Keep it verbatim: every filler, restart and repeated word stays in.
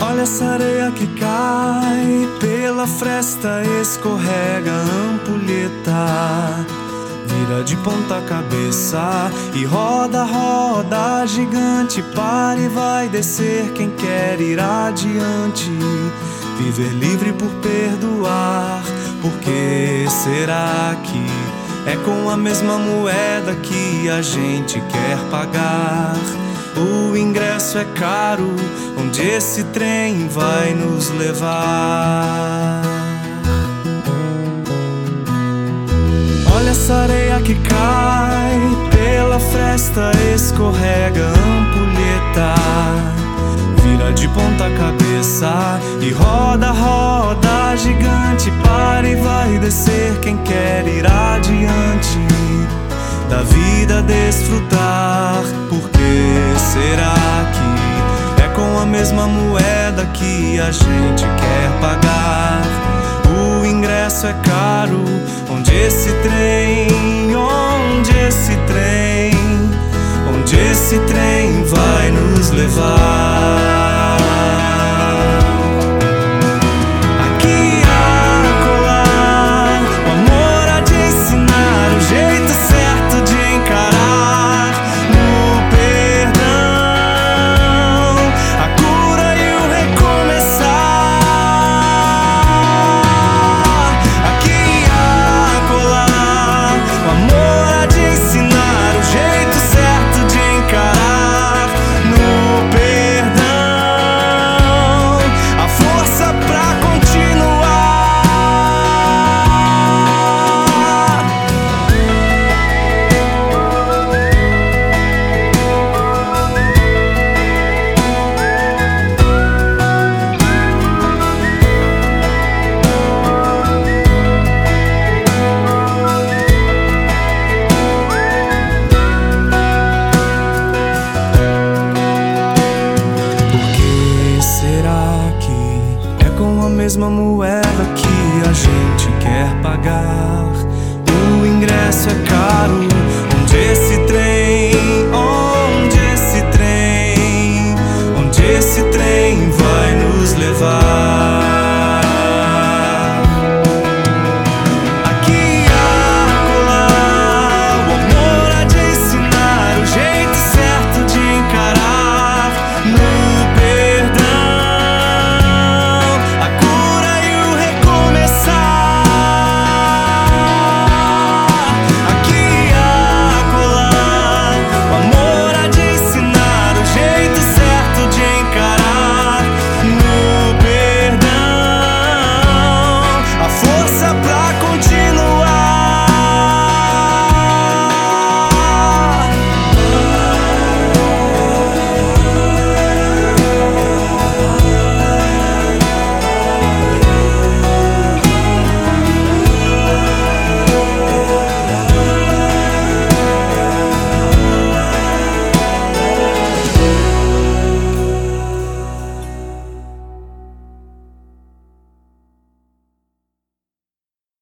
Olha essa areia que cai pela fresta, escorrega a ampulheta, vira de ponta cabeça e roda, roda gigante. Para e vai descer quem quer ir adiante, viver livre por perdoar. Por que será que é com a mesma moeda que a gente quer pagar? O ingresso é caro, onde esse trem vai nos levar? Olha essa areia que cai pela fresta, escorrega a ampulheta, vira de ponta cabeça e roda, roda gigante. Para e vai descer quem quer ir adiante, da vida desfrutar. Por que será que é com a mesma moeda que a gente quer pagar? O ingresso é caro, onde esse trem, onde esse trem, onde esse trem vai nos levar? Com a mesma moeda que a gente quer pagar, o ingresso é caro, onde esse